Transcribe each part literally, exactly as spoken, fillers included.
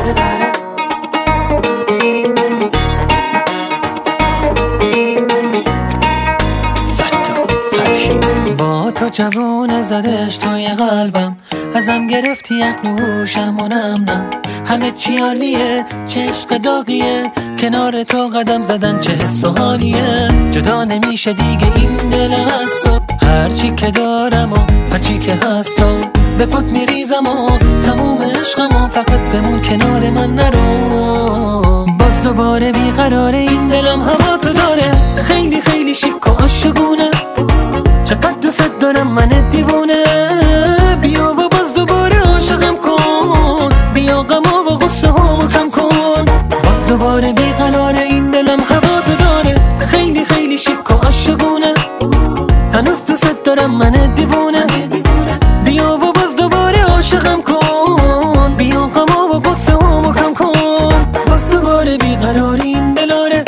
با تو جوونه زدش توی قلبم، ازم گرفتی عقل و هوشم و نم نم. همه چی عالیه، چه عشق داغیه، کنار تو قدم زدن چه حس و حالیه. جدا نمیشه دیگه این دلم از تو، هرچی که دارم و هرچی که هست و به پات میریزم و تموم عشقم و فقط بمون کنار من نرو. باز دوباره بیقراره این دلم هوا تو داره، خیلی خیلی شیک و عاشقونه، چقدر دوست دارم من دیوونه. بیا و باز دوباره عاشقم کن، بیا غما و غصه هامو کم کن. باز دوباره بیقراره این دلم هوا تو داره، خیلی خیلی شیک و عاشقونه، هنوز دوست دارم من دیوونه. بیا و باز دوباره عاشقم کن، بیا غما و غصه هامو کم کن. باز دوباره بیقراره این دلاره.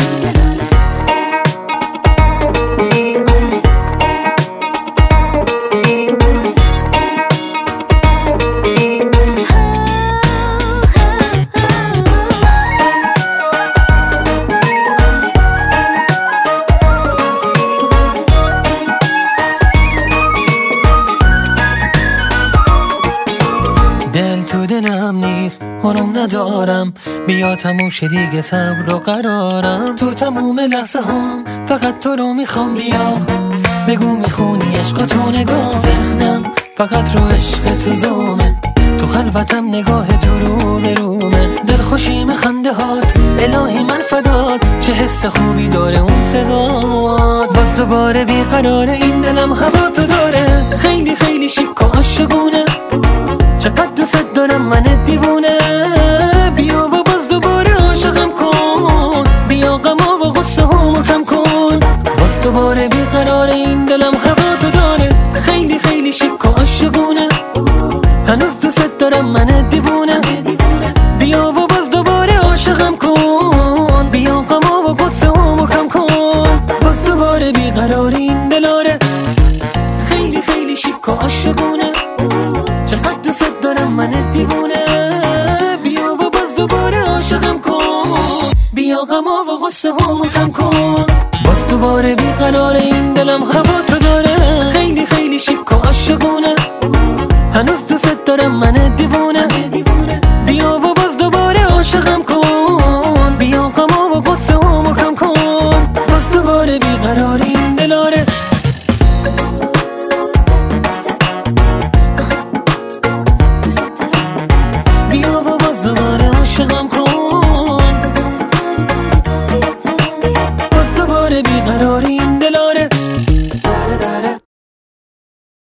دل تو دلم نیست، هنوم ندارم، بیا تموم شه دیگه صبر و قرارم. تو تموم لحظه هم فقط تو رو میخوام، بیا بگو میخونی عشق تو نگاه. ذهنم فقط رو عشق تو زومه، تو خلوتم نگاه تو رو به رومه. دلخوشیم خنده هات الهی من فدات، چه حس خوبی داره اون صدات. باز دوباره بیقراره این دلم هوا تو داره، خیلی خیلی شیک و عاشقونه، چقدر دوست دارم من دیوونه. بیا و باز دوباره عاشقم کن، بیا غما و غصه هامو کم کن. باز دوباره بیقراره این دلم هوا تو داره، خیلی خیلی شیک و عاشقونه، هنوز دوست دارم من دیوونه. بیا و باز دوباره عاشقم کن، بیا غما و غصه هامو کم کن. باز دوباره بیقراره این دلاره، خیلی خیلی شیک و عاشقونه، چقدر دوست دارم من دیوونه. بیا و باز دوباره عاشقم کن، بیا غما و غصه هامو کم کن. باز دوباره بیقراره این دلم هوا تو داره، خیلی خیلی شیک و عاشقونه، هنوز دوست دارم من دیوونه. بیا و باز دوباره عاشقم کن، بیا غما و غصه هامو کم کن. باز دوباره بیقراره این دلاره. بیا و باز دوباره عاشقم کن، باز دوباره بیقراری